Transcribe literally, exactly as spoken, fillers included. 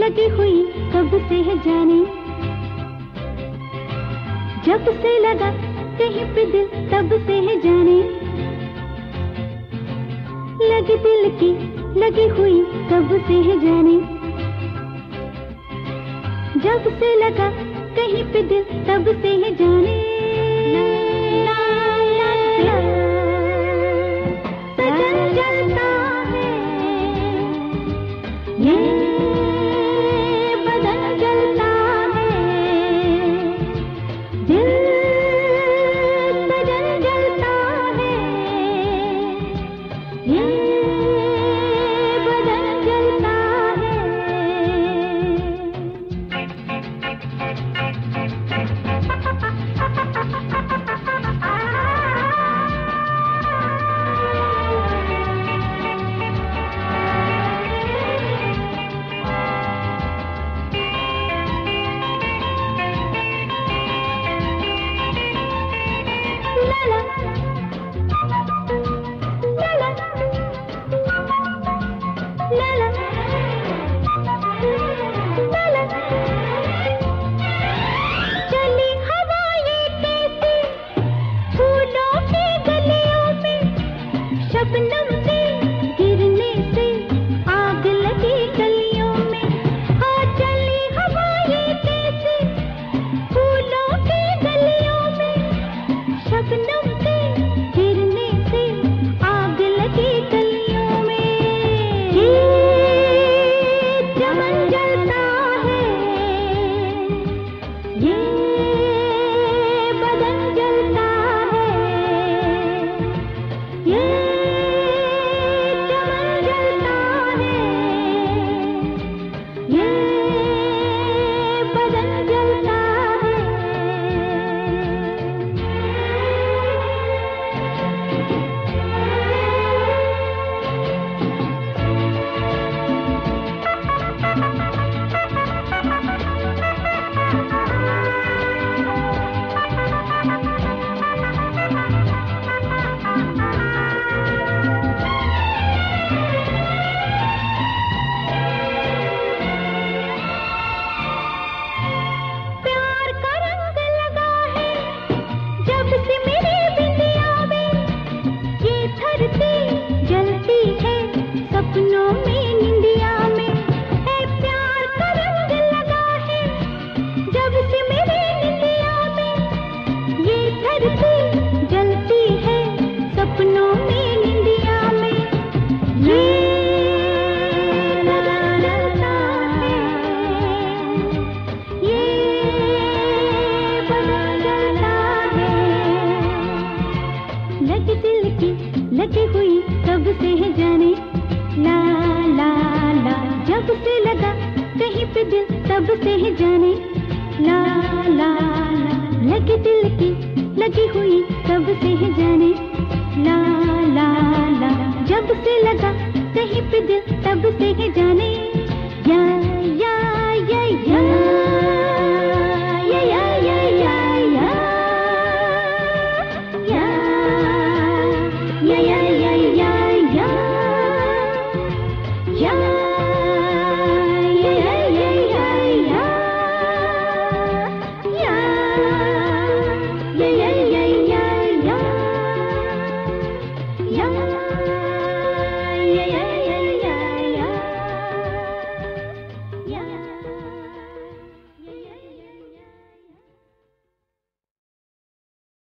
लगी हुई कब से है जाने, जब से लगा कहीं पे दिल तब से है जाने, लगी दिल की लगी हुई कब से है जाने, जब से लगा कहीं पे दिल तब से है जाने। सजन जलता है ये बदन जलता है, दिल सजन जलता है ये बदन जलता है। चली हवाएं कैसी फूलों की गलियों में, शबनम के गिरने से आग लगी गलियों में। हाँ चली हवाएं कैसी फूलों की गलियों में, शबनम के गिरने से आग लगी गलियों में। ये चमन जलता है ये बदन जलता है, ये चमन जलता है ये बदन जलता है। प्यार का रंग लगा है जब से मेरी बिंदिया में, ये धरती जलती है सपनों में निंदिया में। है प्यार का रंग लगा है जब से मेरी निंदिया में, ये धरती जलती है सपनों में निंदिया में। ये बदन जलता है ये बदन जलता है, लगी दिल की लगी हुई कब से है जाने। ला ला ला जब से लगा कहीं पे दिल तब से है जाने। ला ला ला लगी दिल की लगी हुई कब से है जाने। ला ला ला जब से लगा कहीं पे दिल तब से है जाने। या या या या